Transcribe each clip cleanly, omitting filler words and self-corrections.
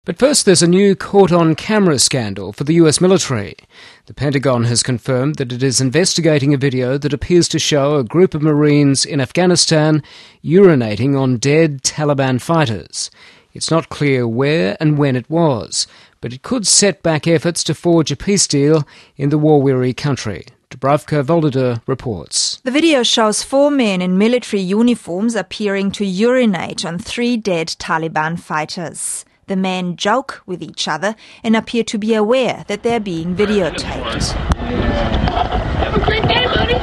But first, there's a new caught-on-camera scandal for the US military. The Pentagon has confirmed that it is investigating a video that appears to show a group of Marines in Afghanistan urinating on dead Taliban fighters. It's not clear where and when it was, but it could set back efforts to forge a peace deal in the war-weary country. Dubravka Volodar reports. The video shows 4 men in military uniforms appearing to urinate on 3 dead Taliban fighters. The men joke with each other and appear to be aware that they're being videotaped. Have a great day, buddy.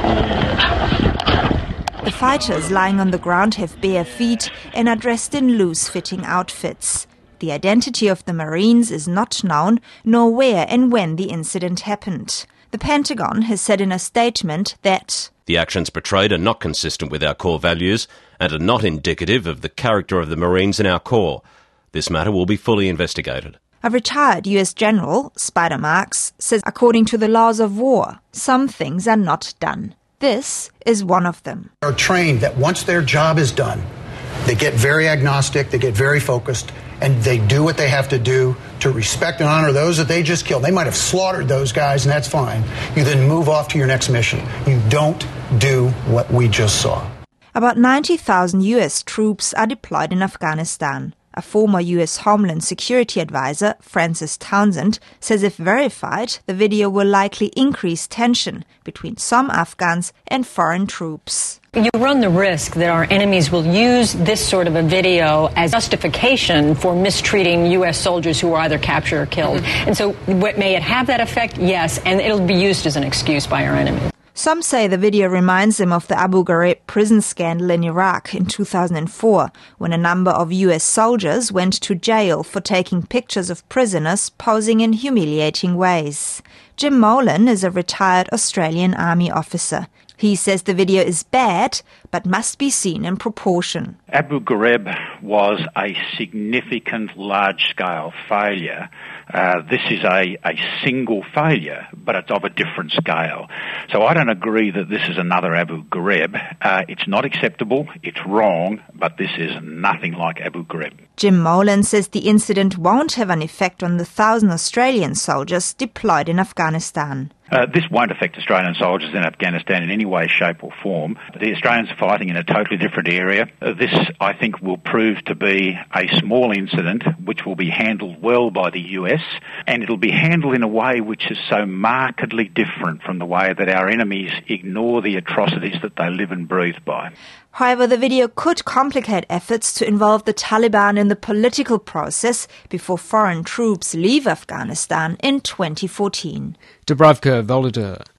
The fighters lying on the ground have bare feet and are dressed in loose-fitting outfits. The identity of the Marines is not known, nor where and when the incident happened. The Pentagon has said in a statement that the actions portrayed are not consistent with our core values and are not indicative of the character of the Marines in our Corps. This matter will be fully investigated. A retired US general, Spider Marks, says according to the laws of war, some things are not done. This is one of them. They are trained that once their job is done, they get very agnostic, they get very focused, and they do what they have to do to respect and honor those that they just killed. They might have slaughtered those guys, and that's fine. You then move off to your next mission. You don't do what we just saw. About 90,000 US troops are deployed in Afghanistan. A former US Homeland Security advisor, Francis Townsend, says if verified, the video will likely increase tension between some Afghans and foreign troops. You run the risk that our enemies will use this sort of a video as justification for mistreating U.S. soldiers who were either captured or killed. And so may it have that effect? Yes, and it'll be used as an excuse by our enemies. Some say the video reminds them of the Abu Ghraib prison scandal in Iraq in 2004, when a number of US soldiers went to jail for taking pictures of prisoners posing in humiliating ways. Jim Molan is a retired Australian Army officer. He says the video is bad, but must be seen in proportion. Abu Ghraib was a significant large-scale failure. This is a single failure, but it's of a different scale. So I don't agree that this is another Abu Ghraib. It's not acceptable, it's wrong, but this is nothing like Abu Ghraib. Jim Molan says the incident won't have an effect on the 1,000 Australian soldiers deployed in Afghanistan. This won't affect Australian soldiers in Afghanistan in any way, shape or form. The Australians are fighting in a totally different area. This, I think, will prove to be a small incident which will be handled well by the US, and it'll be handled in a way which is so markedly different from the way that our enemies ignore the atrocities that they live and breathe by. However, the video could complicate efforts to involve the Taliban in the political process before foreign troops leave Afghanistan in 2014. Dubravka Volodar.